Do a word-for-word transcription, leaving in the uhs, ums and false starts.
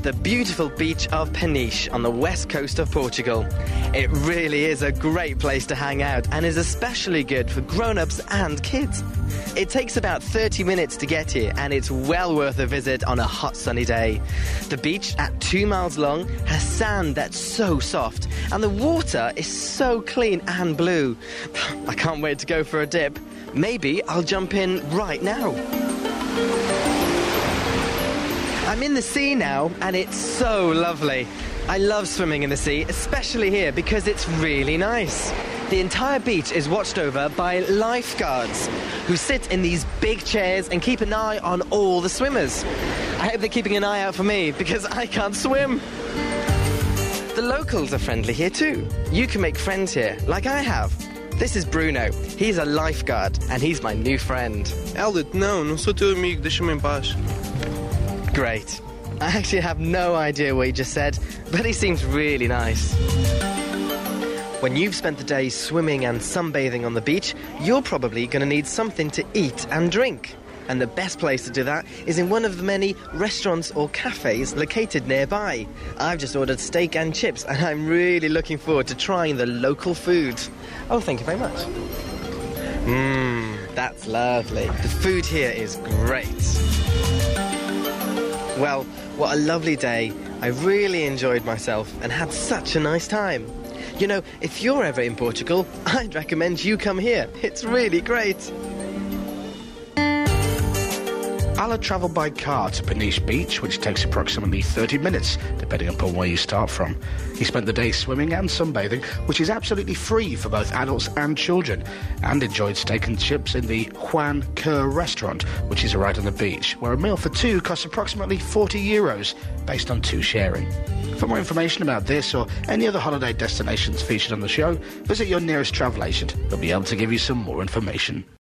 the beautiful beach of Peniche on the west coast of Portugal. It really is a great place to hang out and is especially good for grown-ups and kids. It takes about thirty minutes to get here and it's well worth a visit on a hot sunny day. The beach, at two miles long, has sand that's so soft and the water is so clean and blue. I can't wait to go for a dip. Maybe I'll jump in right now. I'm in the sea now, and it's so lovely. I love swimming in the sea, especially here, because it's really nice. The entire beach is watched over by lifeguards, who sit in these big chairs and keep an eye on all the swimmers. I hope they're keeping an eye out for me, because I can't swim. The locals are friendly here too. You can make friends here, like I have. This is Bruno. He's a lifeguard, and he's my new friend. Elliot, não, não sou teu amigo, deixa-me em paz. Great. I actually have no idea what he just said, but he seems really nice. When you've spent the day swimming and sunbathing on the beach, you're probably going to need something to eat and drink. And the best place to do that is in one of the many restaurants or cafes located nearby. I've just ordered steak and chips, and I'm really looking forward to trying the local food. Oh, thank you very much. Mmm, that's lovely. The food here is great. Well, what a lovely day. I really enjoyed myself and had such a nice time. You know, if you're ever in Portugal, I'd recommend you come here. It's really great. Ala travelled by car to Peniche Beach, which takes approximately thirty minutes, depending upon where you start from. He spent the day swimming and sunbathing, which is absolutely free for both adults and children, and enjoyed steak and chips in the Juan Kerr restaurant, which is right on the beach, where a meal for two costs approximately forty euros, based on two sharing. For more information about this or any other holiday destinations featured on the show, visit your nearest travel agent. They'll be able to give you some more information.